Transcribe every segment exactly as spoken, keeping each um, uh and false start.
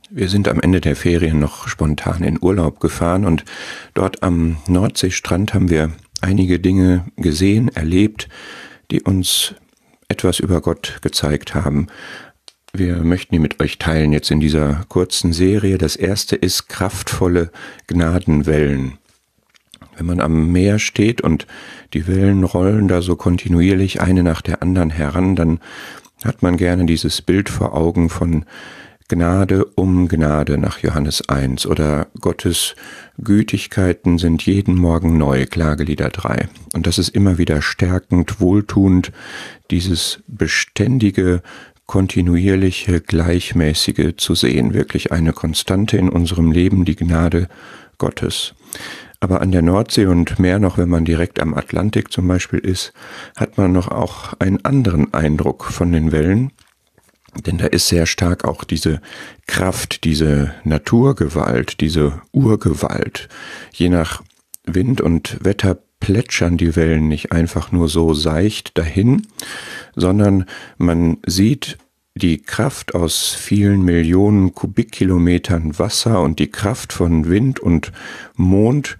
Wir sind am Ende der Ferien noch spontan in Urlaub gefahren und dort am Nordseestrand haben wir einige Dinge gesehen, erlebt, die uns etwas über Gott gezeigt haben. Wir möchten die mit euch teilen jetzt in dieser kurzen Serie. Das erste ist kraftvolle Gnadenwellen. Wenn man am Meer steht und die Wellen rollen da so kontinuierlich eine nach der anderen heran, dann hat man gerne dieses Bild vor Augen von Gnade um Gnade nach Johannes eins oder Gottes Gütigkeiten sind jeden Morgen neu, Klagelieder drei. Und das ist immer wieder stärkend, wohltuend, dieses beständige, kontinuierliche, gleichmäßige zu sehen, wirklich eine Konstante in unserem Leben, die Gnade Gottes. Aber an der Nordsee und mehr noch, wenn man direkt am Atlantik zum Beispiel ist, hat man noch auch einen anderen Eindruck von den Wellen. Denn da ist sehr stark auch diese Kraft, diese Naturgewalt, diese Urgewalt. Je nach Wind und Wetter plätschern die Wellen nicht einfach nur so seicht dahin, sondern man sieht die Kraft aus vielen Millionen Kubikkilometern Wasser und die Kraft von Wind und Mond,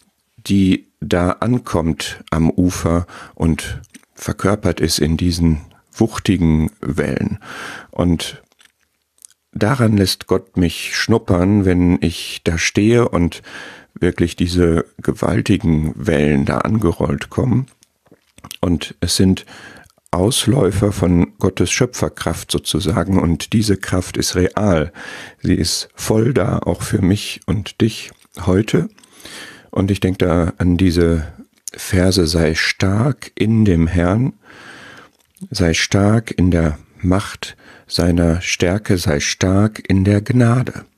die da ankommt am Ufer und verkörpert ist in diesen wuchtigen Wellen. Und daran lässt Gott mich schnuppern, wenn ich da stehe und wirklich diese gewaltigen Wellen da angerollt kommen. Und es sind Ausläufer von Gottes Schöpferkraft sozusagen, und diese Kraft ist real. Sie ist voll da, auch für mich und dich heute. Und ich denke da an diese Verse: sei stark in dem Herrn, sei stark in der Macht seiner Stärke, sei stark in der Gnade.